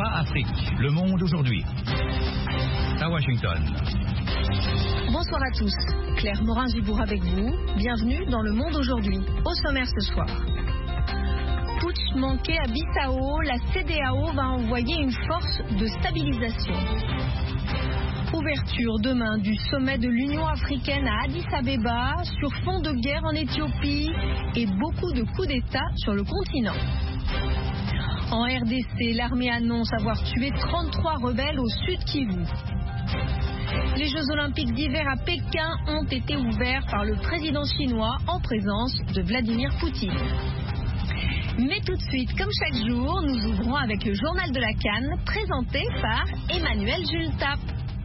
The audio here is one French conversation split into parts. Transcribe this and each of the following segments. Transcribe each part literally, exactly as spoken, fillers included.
V O A Afrique, Le Monde aujourd'hui. À Washington. Bonsoir à tous. Claire Morin-Gibour avec vous. Bienvenue dans Le Monde aujourd'hui. Au sommaire ce soir. Putsch manqué à Bissau, la C D A O va envoyer une force de stabilisation. Ouverture demain du sommet de l'Union africaine à Addis Abeba sur fond de guerre en Éthiopie et beaucoup de coups d'État sur le continent. En R D C, l'armée annonce avoir tué trente-trois rebelles au sud Kivu. Les Jeux Olympiques d'hiver à Pékin ont été ouverts par le président chinois en présence de Vladimir Poutine. Mais tout de suite, comme chaque jour, nous ouvrons avec le journal de la CAN présenté par Emmanuel Jultap.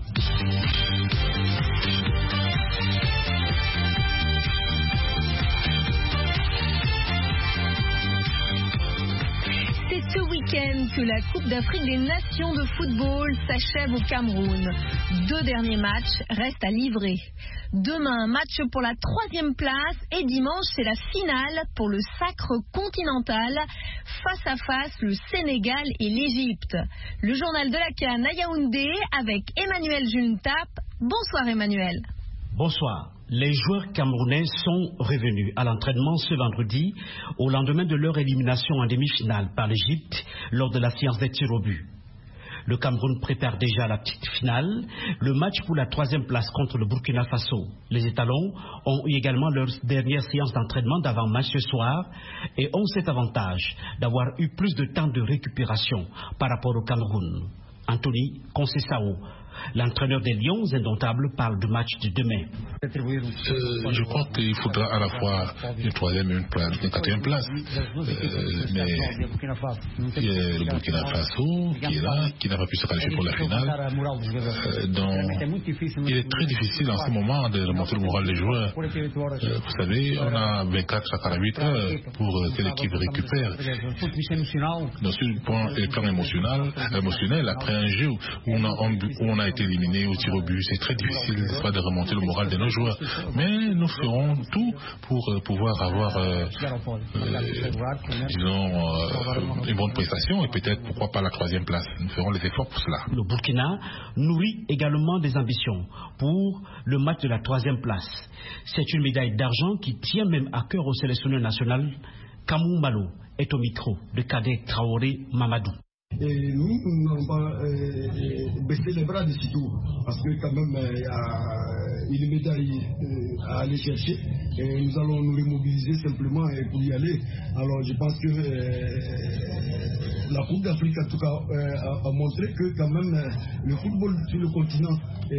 C'est ce week-end que la Coupe d'Afrique des Nations de football s'achève au Cameroun. Deux derniers matchs restent à livrer. Demain, match pour la troisième place et dimanche, c'est la finale pour le sacre continental. Face à face, le Sénégal et l'Égypte. Le journal de la CAN à Yaoundé avec Emmanuel Juntap. Bonsoir Emmanuel. Bonsoir. Les joueurs camerounais sont revenus à l'entraînement ce vendredi au lendemain de leur élimination en demi-finale par l'Égypte lors de la séance des tirs au but. Le Cameroun prépare déjà la petite finale, le match pour la troisième place contre le Burkina Faso. Les étalons ont eu également leur dernière séance d'entraînement d'avant-match ce soir et ont cet avantage d'avoir eu plus de temps de récupération par rapport au Cameroun. Anthony Conceição, l'entraîneur des Lions indomptables, parle du match de demain. Euh, je crois qu'il faudra à la fois une troisième et une, place, une quatrième place. Euh, mais il y a le Burkina Faso qui est là, qui n'a pas pu se qualifier pour la finale. Euh, donc, il est très difficile en ce moment de remonter le moral des joueurs. Euh, vous savez, on a vingt-quatre à quarante-huit heures pour que l'équipe récupère. Donc, sur le plan, le plan émotionnel, émotionnel, après un jeu où on a, on, où on a été éliminé au tir au but, c'est très difficile pas de remonter le moral de nos joueurs. Mais nous ferons tout pour euh, pouvoir avoir euh, euh, disons euh, une bonne prestation et peut-être pourquoi pas la troisième place. Nous ferons les efforts pour cela. Le Burkina nourrit également des ambitions pour le match de la troisième place. C'est une médaille d'argent qui tient même à cœur au sélectionneur national. Kamou Malo est au micro de Kadek Traoré Mamadou. Et nous, nous n'allons pas euh, baisser les bras de sitôt, parce que quand même, il euh, y a une médaille euh, à aller chercher, et nous allons nous remobiliser simplement pour y aller. Alors je pense que euh, la Coupe d'Afrique, en tout cas, euh, a, a montré que quand même, euh, le football sur le continent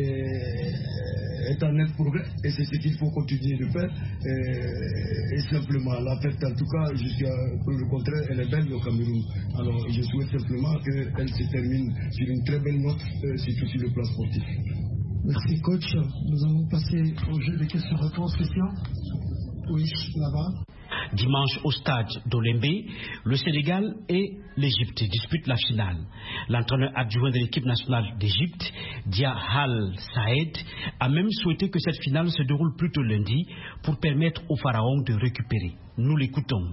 est, est en net progrès, et c'est ce qu'il faut continuer de faire. Et, et simplement, la fête, en tout cas, jusqu'à le contraire, elle est belle au Cameroun. Alors je souhaite simplement qu'elle se termine sur une très belle note, euh, surtout sur le plan sportif. Merci coach. Nous allons passer au jeu des questions-réponses. Questions? Oui, là-bas. Dimanche au stade d'Olembe, le Sénégal et l'Égypte disputent la finale. L'entraîneur adjoint de l'équipe nationale d'Égypte, Dia Al Saed, a même souhaité que cette finale se déroule plutôt lundi pour permettre aux pharaons de récupérer. Nous l'écoutons.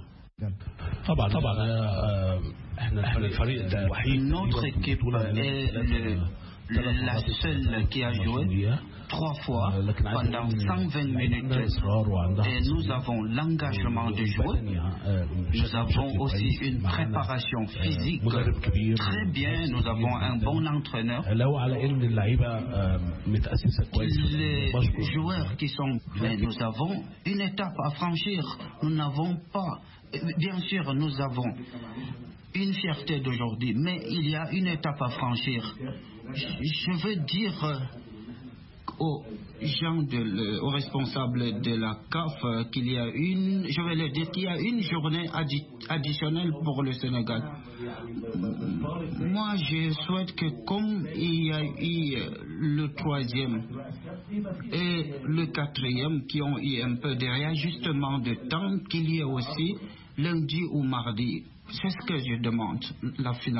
Notre équipe est le, la seule qui a joué trois fois pendant cent vingt minutes et nous avons l'engagement de jouer. Nous avons aussi une préparation physique très bien. Nous avons un bon entraîneur. Les joueurs qui sont... Mais nous avons une étape à franchir. Nous n'avons pas... Bien sûr, nous avons une fierté d'aujourd'hui, mais il y a une étape à franchir. Je veux dire aux gens, de le, aux responsables de la C A F qu'il y a une, je vais le dire, qu'il y a une journée addi additionnelle pour le Sénégal. Moi, je souhaite que comme il y a eu le troisième et le quatrième qui ont eu un peu de réajustement de temps, qu'il y ait aussi lundi ou mardi. C'est ce que je demande, la finale.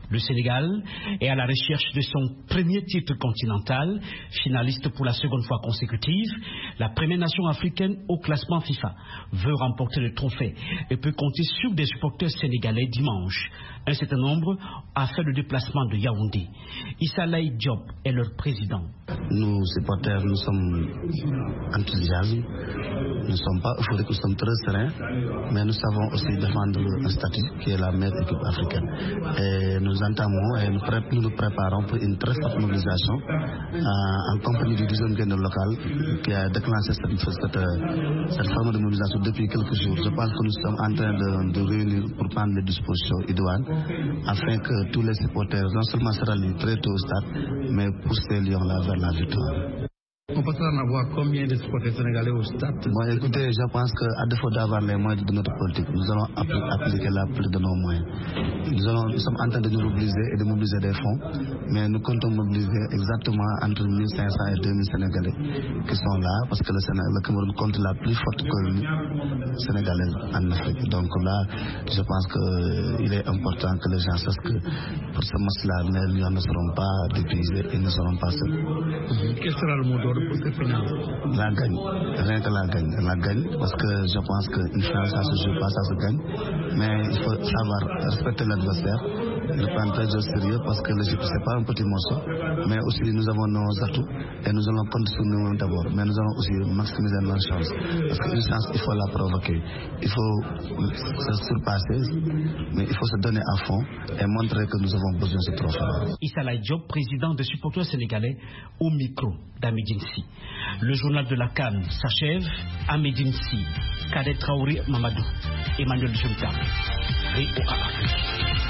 Le Sénégal est à la recherche de son premier titre continental, finaliste pour la seconde fois consécutive. La première nation africaine au classement FIFA veut remporter le trophée et peut compter sur des supporters sénégalais dimanche. Un certain nombre a fait le déplacement de Yaoundé. Issa Laye Diop est leur président. Nous, supporters, nous sommes enthousiastes. Nous ne sommes pas euphoriques, nous sommes très sereins, mais nous savons aussi défendre un statut qui est la meilleure équipe africaine. Et nous entamons et nous, pré nous nous préparons pour une très forte mobilisation euh, en compagnie du deuxième gouvernement local qui a déclenché cette, cette, cette forme de mobilisation depuis quelques jours. Je pense que nous sommes en train de, de réunir pour prendre les dispositions idoines afin que tous les supporters non seulement se rallient très tôt au stade, mais poussent ces lions-là vers la victoire. On passera à avoir combien de supporters sénégalais au stade? Bon, écoutez, je pense qu'à défaut d'avoir les moyens de notre politique, nous allons appli appliquer la plus de nos moyens. Nous, allons, nous sommes en train de nous mobiliser et de mobiliser des fonds, mais nous comptons mobiliser exactement entre mille cinq cents et deux mille Sénégalais qui sont là, parce que le, Sénégal, le Cameroun compte la plus forte colonie sénégalaise en Afrique. Donc là, je pense qu'il est important que les gens sachent que pour ce match-là, les lions ne seront pas dépuisés et ne seront pas seuls. Mm-hmm. Quel sera le mot d'ordre? La gagne, rien que la gagne, la gagne, parce que je pense qu'une finale ça se joue pas, ça se gagne, mais il faut savoir respecter l'adversaire, le prendre très au sérieux, parce que l'Égypte c'est pas un petit morceau, mais aussi nous avons nos atouts et nous allons compter sur nous d'abord, mais nous allons aussi maximiser nos chances, parce qu'une chance il faut la provoquer, il faut se surpasser, mais il faut se donner à fond et montrer que nous avons besoin de ce trophée. Issa Laye Diop, président des supporters sénégalais, au micro d'Amidine. Le journal de la CAN s'achève. Amidine Si, Kadet Traoré Mamadou, Emmanuel Junta, V O A Afrique.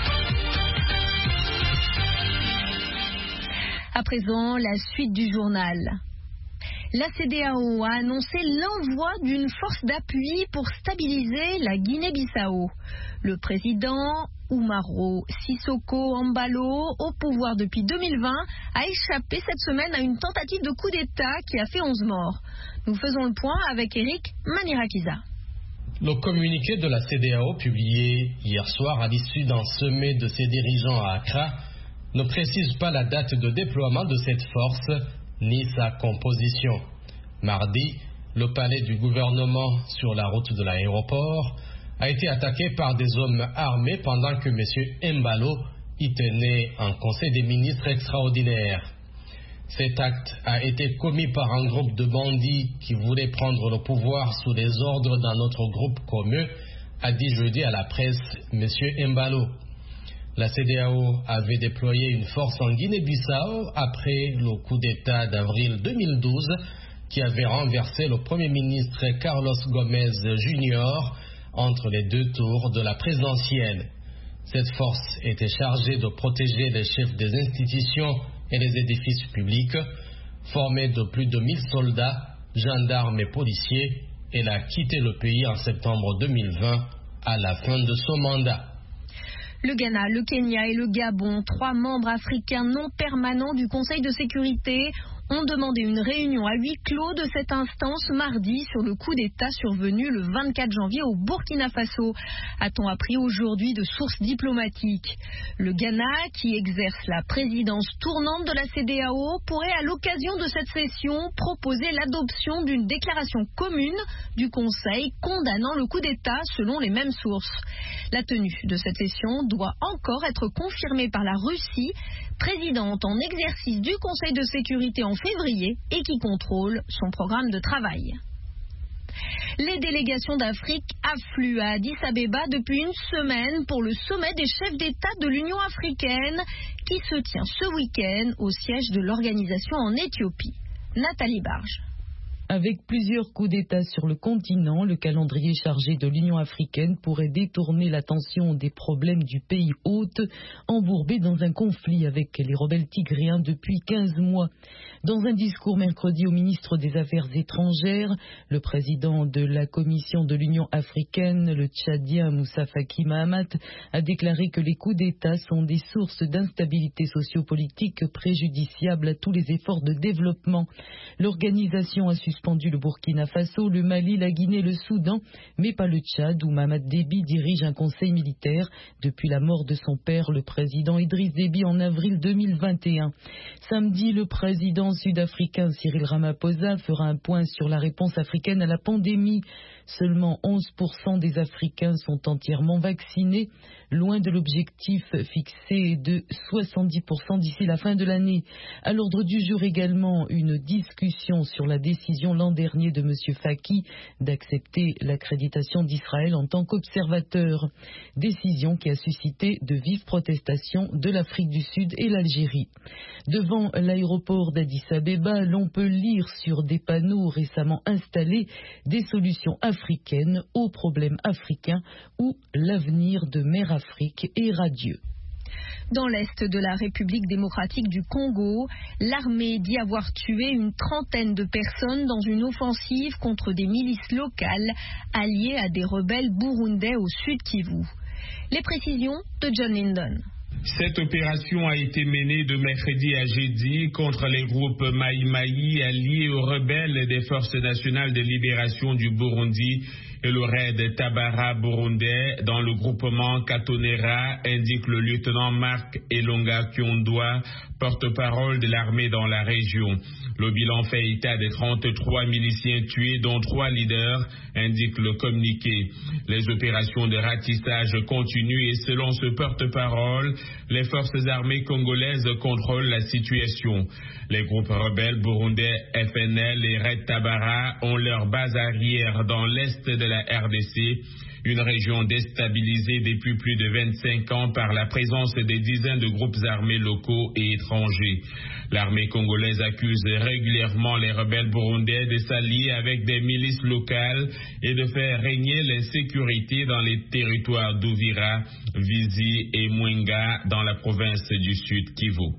À présent, la suite du journal. La C D A O a annoncé l'envoi d'une force d'appui pour stabiliser la Guinée-Bissau. Le président Umaro Sissoko Embalo, au pouvoir depuis deux mille vingt, a échappé cette semaine à une tentative de coup d'État qui a fait onze morts. Nous faisons le point avec Eric Manirakiza. Le communiqué de la C D A O publié hier soir à l'issue d'un sommet de ses dirigeants à Accra ne précise pas la date de déploiement de cette force ni sa composition. Mardi, le palais du gouvernement sur la route de l'aéroport a été attaqué par des hommes armés pendant que M. Embalo y tenait un conseil des ministres extraordinaire. Cet acte a été commis par un groupe de bandits qui voulaient prendre le pouvoir sous les ordres d'un autre groupe commun, a dit jeudi à la presse M. Embalo. La C D A O avait déployé une force en Guinée-Bissau après le coup d'État d'avril deux mille douze qui avait renversé le Premier ministre Carlos Gomez Junior entre les deux tours de la présidentielle. Cette force était chargée de protéger les chefs des institutions et les édifices publics. Formée de plus de mille soldats, gendarmes et policiers, elle a quitté le pays en septembre deux mille vingt à la fin de son mandat. Le Ghana, le Kenya et le Gabon, trois membres africains non permanents du Conseil de sécurité, ont demandé une réunion à huis clos de cette instance mardi sur le coup d'État survenu le vingt-quatre janvier au Burkina Faso, a-t-on appris aujourd'hui de sources diplomatiques. Le Ghana, qui exerce la présidence tournante de la C D A O, pourrait à l'occasion de cette session proposer l'adoption d'une déclaration commune du Conseil condamnant le coup d'État selon les mêmes sources. La tenue de cette session doit encore être confirmée par la Russie, présidente en exercice du Conseil de sécurité en février et qui contrôle son programme de travail. Les délégations d'Afrique affluent à Addis Abeba depuis une semaine pour le sommet des chefs d'État de l'Union africaine qui se tient ce week-end au siège de l'organisation en Éthiopie. Nathalie Barge. Avec plusieurs coups d'État sur le continent, le calendrier chargé de l'Union africaine pourrait détourner l'attention des problèmes du pays hôte, embourbé dans un conflit avec les rebelles tigréens depuis quinze mois. Dans un discours mercredi au ministre des Affaires étrangères, le président de la Commission de l'Union africaine, le Tchadien Moussa Faki Mahamat, a déclaré que les coups d'État sont des sources d'instabilité sociopolitique préjudiciables à tous les efforts de développement. L'organisation a suspendu le Burkina Faso, le Mali, la Guinée, le Soudan, mais pas le Tchad où Mahamat Déby dirige un conseil militaire depuis la mort de son père, le président Idriss Déby, en avril deux mille vingt et un. Samedi, le président sud-africain Cyril Ramaphosa fera un point sur la réponse africaine à la pandémie. Seulement onze pour cent des Africains sont entièrement vaccinés, loin de l'objectif fixé de soixante-dix pour cent d'ici la fin de l'année. À l'ordre du jour également, une discussion sur la décision l'an dernier de M. Faki d'accepter l'accréditation d'Israël en tant qu'observateur. Décision qui a suscité de vives protestations de l'Afrique du Sud et l'Algérie. Devant l'aéroport d'Addis Abeba, l'on peut lire sur des panneaux récemment installés des solutions africaines aux problèmes africains où l'avenir de Mère Afrique est radieux. Dans l'est de la République démocratique du Congo, l'armée dit avoir tué une trentaine de personnes dans une offensive contre des milices locales alliées à des rebelles burundais au sud Kivu. Les précisions de John Linden. Cette opération a été menée de mercredi à jeudi contre les groupes Maï Maï alliés aux rebelles des Forces nationales de libération du Burundi et le raid Tabara burundais dans le groupement Katonera, indique le lieutenant Marc Elonga Kyondwa, porte-parole de l'armée dans la région. Le bilan fait état de trente-trois miliciens tués, dont trois leaders, indique le communiqué. Les opérations de ratissage continuent et selon ce porte-parole, les forces armées congolaises contrôlent la situation. Les groupes rebelles burundais F N L et Red Tabara ont leur base arrière dans l'est de la R D C, une région déstabilisée depuis plus de vingt-cinq ans par la présence des dizaines de groupes armés locaux et étrangers. L'armée congolaise accuse régulièrement les rebelles burundais de s'allier avec des milices locales et de faire régner l'insécurité dans les territoires d'Ouvira, Vizi et Mwenga dans la province du Sud Kivu.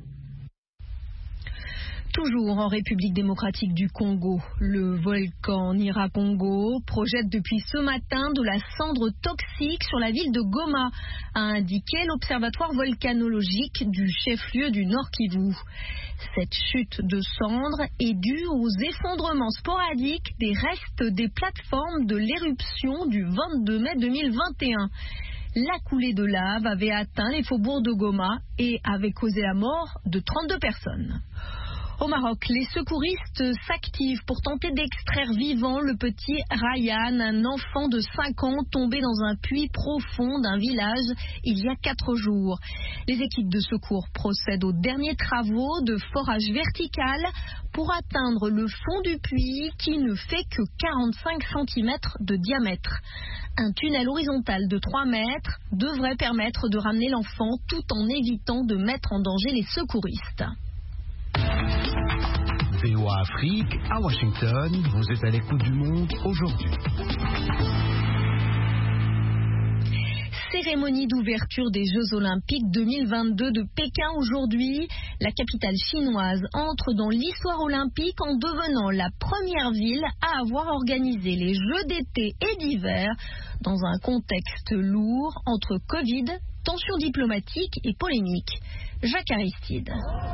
Toujours en République démocratique du Congo, le volcan Nyiragongo projette depuis ce matin de la cendre toxique sur la ville de Goma, a indiqué l'observatoire volcanologique du chef-lieu du Nord Kivu. Cette chute de cendres est due aux effondrements sporadiques des restes des plateformes de l'éruption du vingt-deux mai deux mille vingt et un. La coulée de lave avait atteint les faubourgs de Goma et avait causé la mort de trente-deux personnes. Au Maroc, les secouristes s'activent pour tenter d'extraire vivant le petit Ryan, un enfant de cinq ans tombé dans un puits profond d'un village il y a quatre jours. Les équipes de secours procèdent aux derniers travaux de forage vertical pour atteindre le fond du puits qui ne fait que quarante-cinq centimètres de diamètre. Un tunnel horizontal de trois mètres devrait permettre de ramener l'enfant tout en évitant de mettre en danger les secouristes. V O A Afrique, à Washington, vous êtes à l'écoute du monde aujourd'hui. Cérémonie d'ouverture des Jeux Olympiques deux mille vingt-deux de Pékin aujourd'hui. La capitale chinoise entre dans l'histoire olympique en devenant la première ville à avoir organisé les Jeux d'été et d'hiver dans un contexte lourd entre Covid, tensions diplomatiques et polémiques. Jacques Aristide.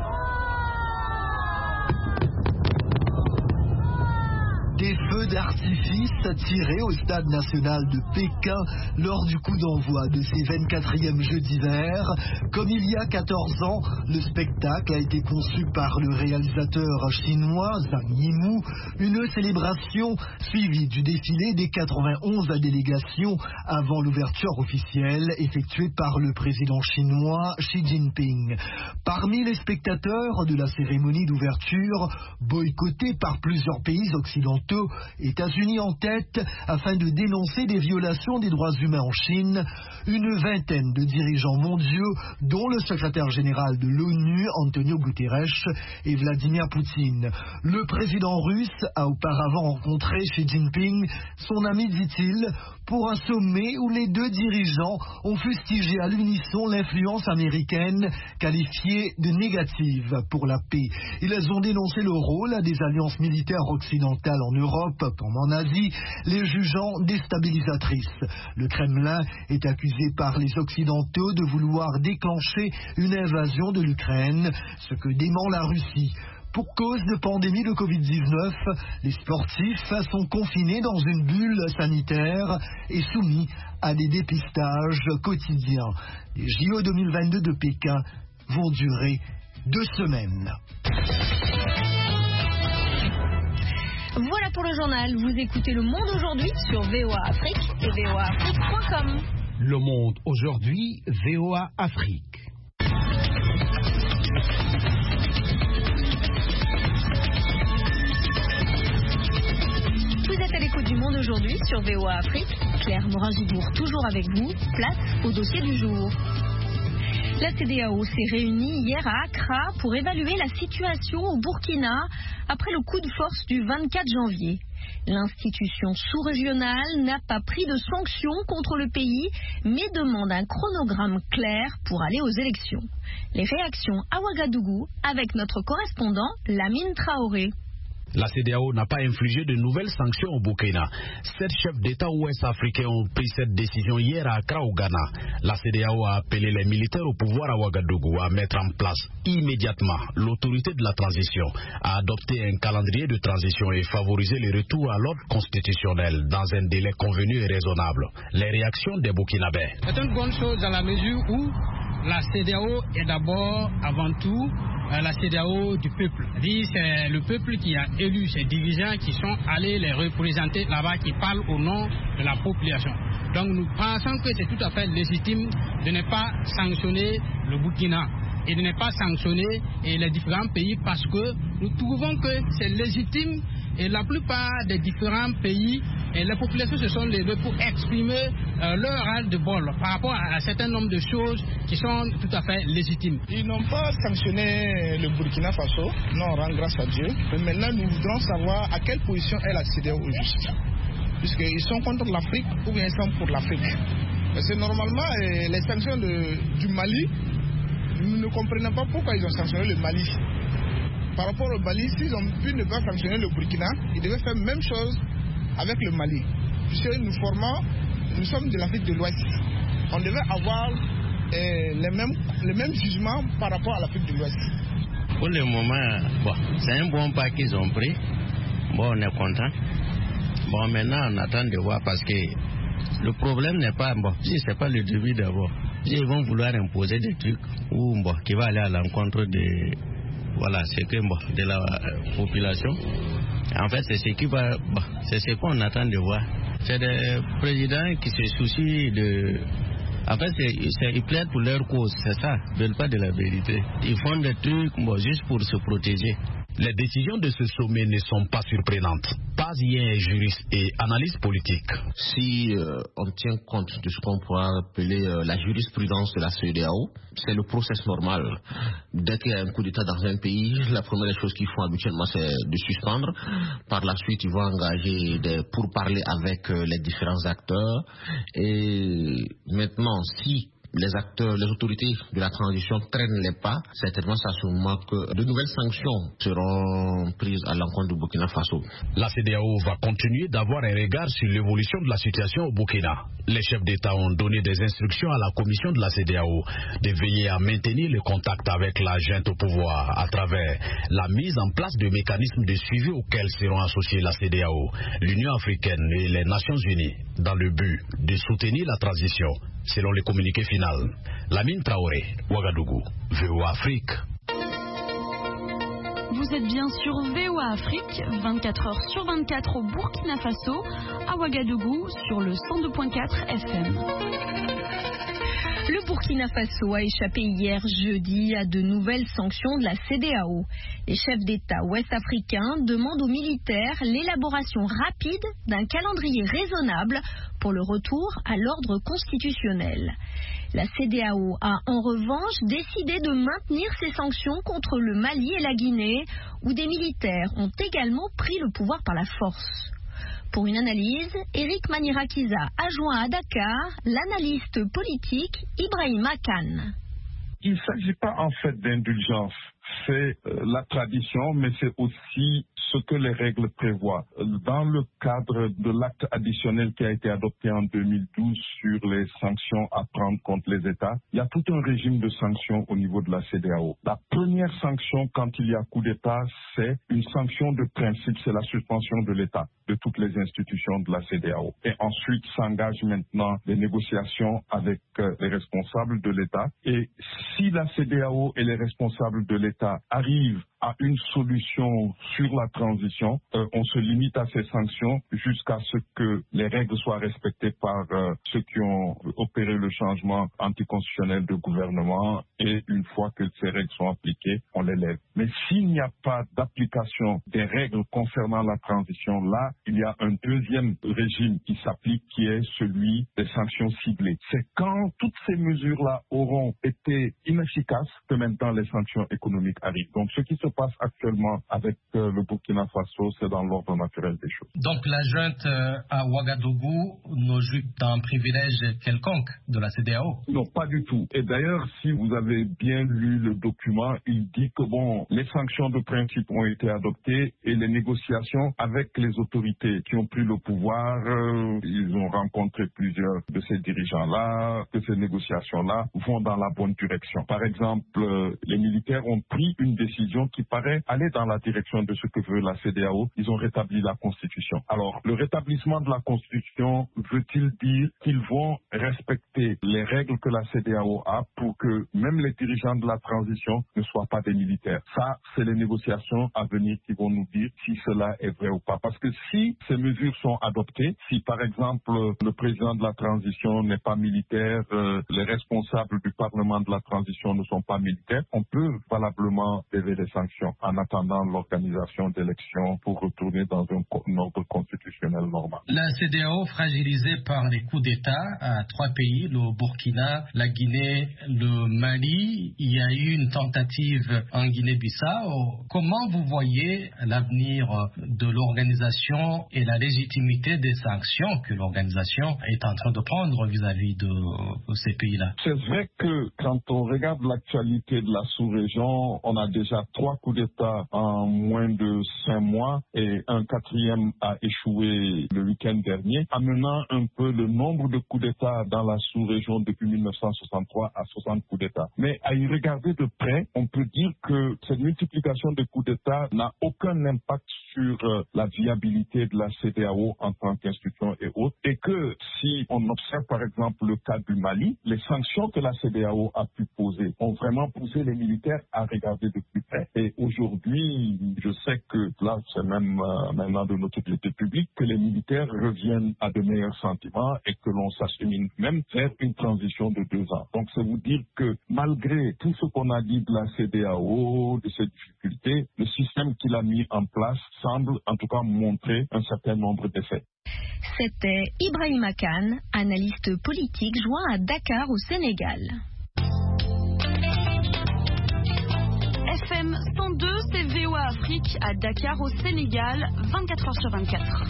Des feux d'artifice tirés au stade national de Pékin lors du coup d'envoi de ces vingt-quatrièmes Jeux d'hiver. Comme il y a quatorze ans, le spectacle a été conçu par le réalisateur chinois Zhang Yimou, une célébration suivie du défilé des quatre-vingt-onze délégations avant l'ouverture officielle effectuée par le président chinois Xi Jinping. Parmi les spectateurs de la cérémonie d'ouverture, boycottés par plusieurs pays occidentaux, États-Unis en tête, afin de dénoncer des violations des droits humains en Chine, une vingtaine de dirigeants mondiaux, dont le secrétaire général de l'ONU, Antonio Guterres, et Vladimir Poutine. Le président russe a auparavant rencontré Xi Jinping, son ami, dit-il, pour un sommet où les deux dirigeants ont fustigé à l'unisson l'influence américaine qualifiée de négative pour la paix. Ils ont dénoncé le rôle des alliances militaires occidentales en Europe comme en Asie, les jugeant déstabilisatrices. Le Kremlin est accusé par les Occidentaux de vouloir déclencher une invasion de l'Ukraine, ce que dément la Russie. Pour cause de pandémie de covid dix-neuf, les sportifs sont confinés dans une bulle sanitaire et soumis à des dépistages quotidiens. Les J O deux mille vingt-deux de Pékin vont durer deux semaines. Voilà pour le journal. Vous écoutez Le Monde aujourd'hui sur V O A Afrique et V O A Afrique point com. Le Monde aujourd'hui, V O A Afrique. Vous êtes à l'écoute du Monde aujourd'hui sur V O A Afrique. Claire Morin-Gibourg toujours avec vous. Place au dossier du jour. La C E D E A O s'est réunie hier à Accra pour évaluer la situation au Burkina après le coup de force du vingt-quatre janvier. L'institution sous-régionale n'a pas pris de sanctions contre le pays, mais demande un chronogramme clair pour aller aux élections. Les réactions à Ouagadougou avec notre correspondant Lamine Traoré. La C E D E A O n'a pas infligé de nouvelles sanctions au Burkina. Sept chefs d'État ouest-africains ont pris cette décision hier à Accra au Ghana. La C E D E A O a appelé les militaires au pouvoir à Ouagadougou à mettre en place immédiatement l'autorité de la transition, à adopter un calendrier de transition et favoriser le retour à l'ordre constitutionnel dans un délai convenu et raisonnable. Les réactions des Burkinabés. C'est une bonne chose dans la mesure où la C E D E A O est d'abord, avant tout, la C E D E A O du peuple. C'est le peuple qui a élu ces dirigeants qui sont allés les représenter là-bas, qui parlent au nom de la population. Donc nous pensons que c'est tout à fait légitime de ne pas sanctionner le Burkina et de ne pas sanctionner les différents pays parce que nous trouvons que c'est légitime et la plupart des différents pays et les populations se sont levées pour exprimer euh, leur ras de bol par rapport à un certain nombre de choses qui sont tout à fait légitimes. Ils n'ont pas sanctionné le Burkina Faso, non, on rend grâce à Dieu. Mais maintenant, nous voudrons savoir à quelle position est la C E D E A O au juste. Puisqu'ils sont contre l'Afrique ou bien ils sont pour l'Afrique. Parce que normalement, les sanctions de, du Mali, nous ne comprenons pas pourquoi ils ont sanctionné le Mali. Par rapport au Mali, s'ils ont pu ne pas sanctionner le Burkina, ils devaient faire la même chose avec le Mali. Puisque nous formons, nous sommes de l'Afrique de l'Ouest. On devait avoir euh, les, mêmes, les mêmes jugements par rapport à l'Afrique de l'Ouest. Pour le moment, bon, c'est un bon pas qu'ils ont pris. Bon, on est content. Bon, maintenant, on attend de voir parce que le problème n'est pas, bon, si c'est pas le début d'abord. Ils vont vouloir imposer des trucs ou, bon, qui va aller à l'encontre de, voilà, c'est que, bon, de la euh, population. En fait, c'est ce qui va, bon, c'est ce qu'on attend de voir. C'est des présidents qui se soucient de, en fait, c'est, c'est, ils plaident pour leur cause, c'est ça. Ils ne veulent pas de la vérité. Ils font des trucs, bon, juste pour se protéger. Les décisions de ce sommet ne sont pas surprenantes. Paz est juriste et analyste politique. Si euh, on tient compte de ce qu'on pourrait appeler euh, la jurisprudence de la C E D E A O, c'est le process normal. Dès qu'il y a un coup d'État dans un pays, la première des choses qu'ils font habituellement, c'est de suspendre. Par la suite, ils vont engager des pourparlers avec euh, les différents acteurs. Et maintenant, si les acteurs, les autorités de la transition traînent les pas, certainement c'est à ce moment que de nouvelles sanctions seront prises à l'encontre du Burkina Faso. La C E D E A O va continuer d'avoir un regard sur l'évolution de la situation au Burkina. Les chefs d'État ont donné des instructions à la commission de la C E D E A O de veiller à maintenir le contact avec la junte au pouvoir à travers la mise en place de mécanismes de suivi auxquels seront associés la C E D E A O, l'Union africaine et les Nations unies dans le but de soutenir la transition, selon les communiqués finaux. Lamine Traoré, Ouagadougou, V O A Afrique. Vous êtes bien sur V O A Afrique, vingt-quatre heures sur vingt-quatre au Burkina Faso, à Ouagadougou sur le cent deux point quatre F M. Le Burkina Faso a échappé hier jeudi à de nouvelles sanctions de la C E D E A O. Les chefs d'État ouest-africains demandent aux militaires l'élaboration rapide d'un calendrier raisonnable pour le retour à l'ordre constitutionnel. La C E D E A O a en revanche décidé de maintenir ses sanctions contre le Mali et la Guinée, où des militaires ont également pris le pouvoir par la force. Pour une analyse, Eric Manirakiza a joint à Dakar l'analyste politique Ibrahima Khan. Il ne s'agit pas en fait d'indulgence, c'est euh, la tradition, mais c'est aussi ce que les règles prévoient. Dans le cadre de l'acte additionnel qui a été adopté en deux mille douze sur les sanctions à prendre contre les États, il y a tout un régime de sanctions au niveau de la C E D E A O. La première sanction quand il y a coup d'État, c'est une sanction de principe, c'est la suspension de l'État, de toutes les institutions de la C E D E A O. Et ensuite s'engagent maintenant les négociations avec euh, les responsables de l'État. Et si la C E D E A O et les responsables de l'État arrivent à une solution sur la transition, euh, on se limite à ces sanctions jusqu'à ce que les règles soient respectées par euh, ceux qui ont opéré le changement anticonstitutionnel de gouvernement, et une fois que ces règles sont appliquées, on les lève. Mais s'il n'y a pas d'application des règles concernant la transition, là, il y a un deuxième régime qui s'applique, qui est celui des sanctions ciblées. C'est quand toutes ces mesures-là auront été inefficaces que maintenant les sanctions économiques arrivent. Donc ce qui se passe actuellement avec euh, le Burkina Faso, c'est dans l'ordre naturel des choses. Donc la junte euh, à Ouagadougou ne joue d'un privilège quelconque de la C E D E A O? Non, pas du tout. Et d'ailleurs, si vous avez bien lu le document, il dit que bon, les sanctions de principe ont été adoptées et les négociations avec les autorités qui ont pris le pouvoir, euh, ils ont rencontré plusieurs de ces dirigeants-là, que ces négociations-là vont dans la bonne direction. Par exemple, euh, les militaires ont pris une décision qui paraît aller dans la direction de ce que veut la C E D E A O. Ils ont rétabli la Constitution. Alors, le rétablissement de la Constitution veut-il dire qu'ils vont respecter les règles que la C E D E A O a pour que même les dirigeants de la transition ne soient pas des militaires? Ça, c'est les négociations à venir qui vont nous dire si cela est vrai ou pas. Parce que si ces mesures sont adoptées, si par exemple le président de la transition n'est pas militaire, euh, les responsables du Parlement de la transition ne sont pas militaires, on peut valablement lever les sanctions en attendant l'organisation d'élections pour retourner dans un, un ordre constitutionnel normal. La C E D E A O, fragilisée par les coups d'État à trois pays, le Burkina, la Guinée, le Mali, il y a eu une tentative en Guinée-Bissau. Comment vous voyez l'avenir de l'organisation et la légitimité des sanctions que l'organisation est en train de prendre vis-à-vis de, de ces pays-là? C'est vrai que quand on regarde l'actualité de la sous-région, on a déjà trois coups d'État en moins de cinq mois et un quatrième a échoué le week-end dernier, amenant un peu le nombre de coups d'État dans la sous-région depuis mille neuf cent soixante-trois à soixante coups d'État. Mais à y regarder de près, on peut dire que cette multiplication de coups d'État n'a aucun impact sur euh, la viabilité de la C E D E A O en tant qu'institution et autres, et que si on observe par exemple le cas du Mali, les sanctions que la C E D E A O a pu poser ont vraiment poussé les militaires à regarder de plus près. Et aujourd'hui, je sais que là, c'est même euh, maintenant de notre utilité publique que les militaires reviennent à de meilleurs sentiments et que l'on s'achemine même vers une transition de deux ans. Donc, c'est vous dire que malgré tout ce qu'on a dit de la C E D E A O, de ses difficultés, le système qu'il a mis en place semble en tout cas montrer un certain nombre d'effets. C'était Ibrahima Khan, analyste politique joint à Dakar au Sénégal. F M cent deux, c'est V O A Afrique à Dakar au Sénégal, vingt-quatre heures sur vingt-quatre.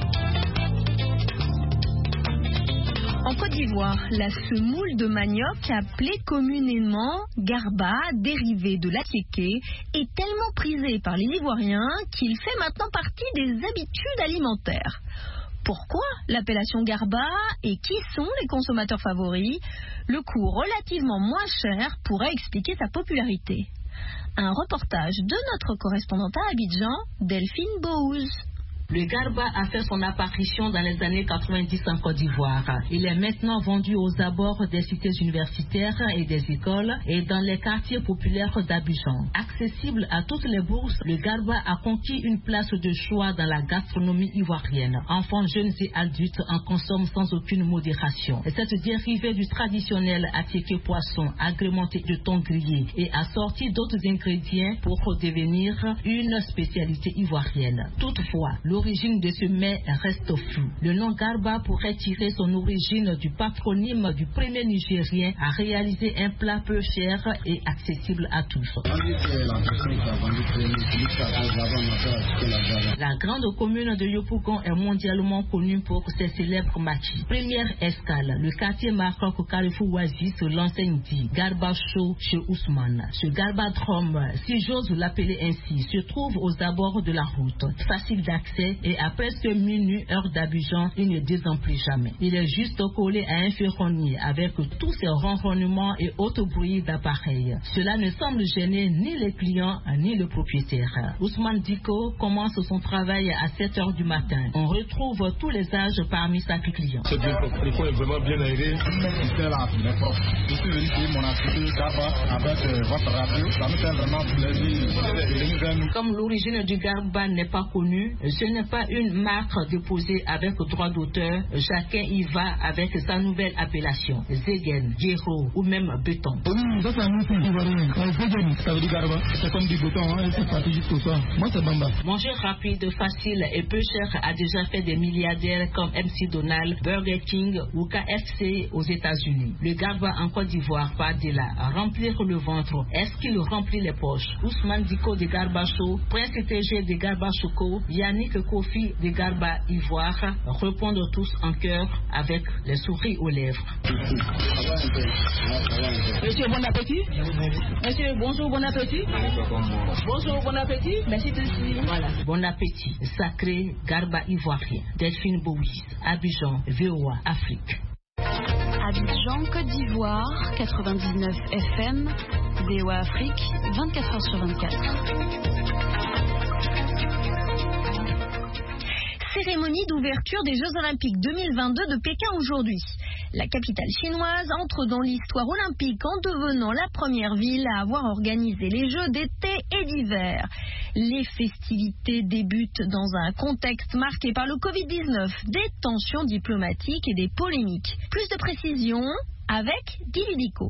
En Côte d'Ivoire, la semoule de manioc, appelée communément garba, dérivée de l'attiéké, est tellement prisée par les Ivoiriens qu'il fait maintenant partie des habitudes alimentaires. Pourquoi l'appellation garba et qui sont les consommateurs favoris? Le coût relativement moins cher pourrait expliquer sa popularité. Un reportage de notre correspondante à Abidjan, Delphine Bouze. Le garba a fait son apparition dans les années quatre-vingt-dix en Côte d'Ivoire. Il est maintenant vendu aux abords des cités universitaires et des écoles et dans les quartiers populaires d'Abidjan. Accessible à toutes les bourses, le garba a conquis une place de choix dans la gastronomie ivoirienne. Enfants, jeunes et adultes en consomment sans aucune modération. Cette dérivée du traditionnel attiéké poisson agrémenté de thon grillé et assorti d'autres ingrédients pour devenir une spécialité ivoirienne. Toutefois, le l'origine de ce mets reste floue. Le nom Garba pourrait tirer son origine du patronyme du premier Nigérien à réaliser un plat peu cher et accessible à tous. La grande commune de Yopougon est mondialement connue pour ses célèbres machis. Première escale, le quartier Maroc au Carrefour Oasis, l'enseigne dit Garba Show chez Ousmane. Ce Garbadrome, si j'ose l'appeler ainsi, se trouve aux abords de la route. Facile d'accès et à presque minuit, heure d'Abidjan, il ne descend plus jamais. Il est juste collé à un ferronnier avec tous ses ronronnements et autres bruits d'appareils. Cela ne semble gêner ni les clients ni le propriétaire. Ousmane Diko commence son travail à sept heures du matin. On retrouve tous les âges parmi ses clients. C'est bien propre. Le coin est vraiment bien aéré. Je suis venu chez mon institut Garba avec euh, votre radio. Ça me fait vraiment plaisir. Comme l'origine du Garba n'est pas connue, ce n'est pas une marque déposée avec droit d'auteur. Chacun y va avec sa nouvelle appellation. Zegen, Gero ou même béton. Ça c'est un nom ivoirien. Zegen, ça veut dire Garba. C'est comme du béton, hein, c'est parti jusqu'au soir. Moi c'est Bamba. Manger rapide, facile et peu cher a déjà fait des milliardaires comme M C Donald, Burger King ou K F C aux États-Unis. Le Garba en Côte d'Ivoire part de là. Remplir le ventre, est-ce qu'il remplit les poches? Ousmane Diko de Garba Show, Prince T G de Garba Choco, Yannick Kofi de Garba Ivoire répondent tous en chœur avec les souris aux lèvres. Monsieur, bon appétit. Monsieur, bonjour, bon appétit. Bonjour, bon appétit. Merci de suivre. Voilà, bon appétit. Sacré Garba Ivoirien. Delphine Bouis, Abidjan, V O A, Afrique. Abidjan, Côte d'Ivoire, quatre-vingt-dix-neuf F M, V O A Afrique, vingt-quatre heures sur vingt-quatre. Cérémonie d'ouverture des Jeux Olympiques deux mille vingt-deux de Pékin aujourd'hui. La capitale chinoise entre dans l'histoire olympique en devenant la première ville à avoir organisé les Jeux d'été et d'hiver. Les festivités débutent dans un contexte marqué par le covid dix-neuf, des tensions diplomatiques et des polémiques. Plus de précisions avec Guy Libico.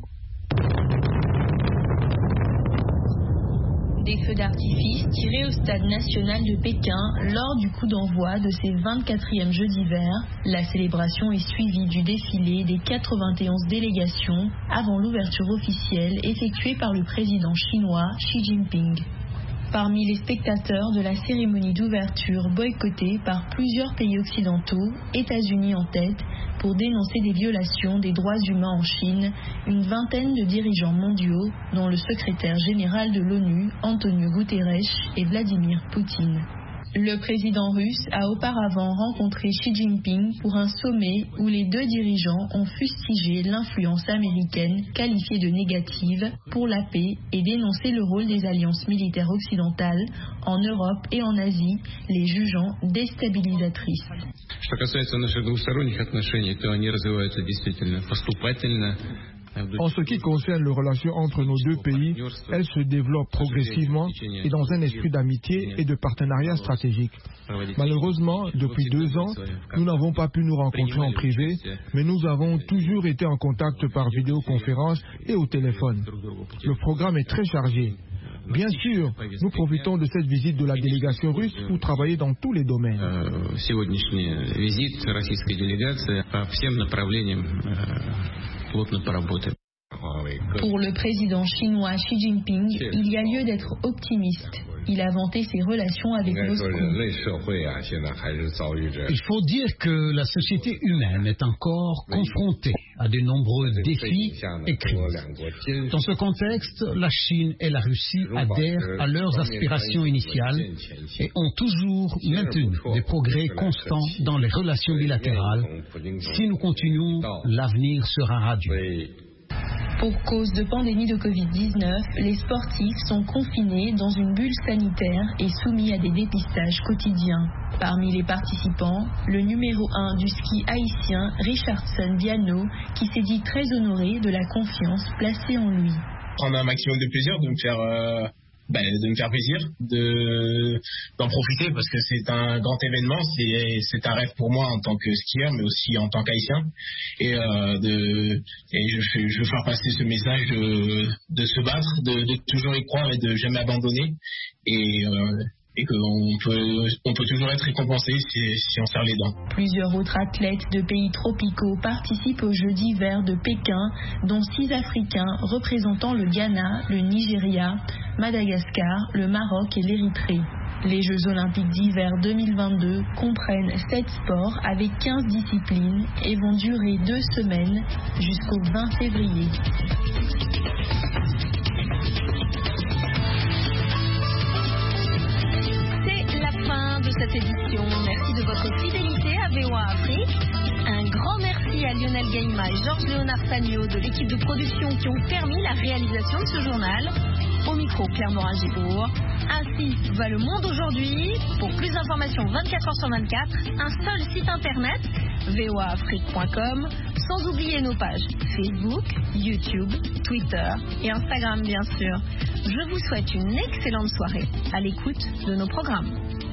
Des feux d'artifice tirés au stade national de Pékin lors du coup d'envoi de ces vingt-quatrièmes Jeux d'hiver. La célébration est suivie du défilé des quatre-vingt-onze délégations avant l'ouverture officielle effectuée par le président chinois Xi Jinping. Parmi les spectateurs de la cérémonie d'ouverture boycottée par plusieurs pays occidentaux, États-Unis en tête, pour dénoncer des violations des droits humains en Chine, une vingtaine de dirigeants mondiaux, dont le secrétaire général de l'ONU, Antonio Guterres, et Vladimir Poutine. Le président russe a auparavant rencontré Xi Jinping pour un sommet où les deux dirigeants ont fustigé l'influence américaine qualifiée de négative pour la paix et dénoncé le rôle des alliances militaires occidentales en Europe et en Asie, les jugeant déstabilisatrices. Что касается наших двусторонних отношений, то они развиваются действительно поступательно. En ce qui concerne les relations entre nos deux pays, elles se développent progressivement et dans un esprit d'amitié et de partenariat stratégique. Malheureusement, depuis deux ans, nous n'avons pas pu nous rencontrer en privé, mais nous avons toujours été en contact par vidéoconférence et au téléphone. Le programme est très chargé. Bien sûr, nous profitons de cette visite de la délégation russe pour travailler dans tous les domaines. Сегодняшний визит российской делегации по всем направлениям плотно поработаем. Pour le président chinois Xi Jinping, il y a lieu d'être optimiste. Il a vanté ses relations avec Moscou. Il faut dire que la société humaine est encore confrontée à de nombreux défis et crises. Dans ce contexte, la Chine et la Russie adhèrent à leurs aspirations initiales et ont toujours maintenu des progrès constants dans les relations bilatérales. Si nous continuons, l'avenir sera radieux. Pour cause de pandémie de covid dix-neuf, les sportifs sont confinés dans une bulle sanitaire et soumis à des dépistages quotidiens. Parmi les participants, le numéro un du ski haïtien, Richardson Biano, qui s'est dit très honoré de la confiance placée en lui. Prendre un maximum de plaisir, de me faire... Euh... Ben, de me faire plaisir, de d'en profiter parce que c'est un grand événement, c'est c'est un rêve pour moi en tant que skieur, mais aussi en tant qu'haïtien, et euh, de et je, je veux faire passer ce message de, de se battre, de, de toujours y croire et de jamais abandonner, et euh, et qu'on peut, on peut toujours être récompensé si, si on serre les dents. Plusieurs autres athlètes de pays tropicaux participent aux Jeux d'hiver de Pékin, dont six Africains représentant le Ghana, le Nigeria, Madagascar, le Maroc et l'Érythrée. Les Jeux olympiques d'hiver deux mille vingt-deux comprennent sept sports avec quinze disciplines et vont durer deux semaines jusqu'au vingt février. C'est la fin de cette édition. Merci de votre fidélité à V O A Afrique. Un grand merci à Lionel Gaïma et Georges-Léonard Sagno de l'équipe de production qui ont permis la réalisation de ce journal. Au micro, Claire Morin-Gébourg. Ainsi va le monde aujourd'hui. Pour plus d'informations vingt-quatre heures sur vingt-quatre, un seul site internet, v o a afrique point com, sans oublier nos pages Facebook, YouTube, Twitter et Instagram bien sûr. Je vous souhaite une excellente soirée à l'écoute de nos programmes.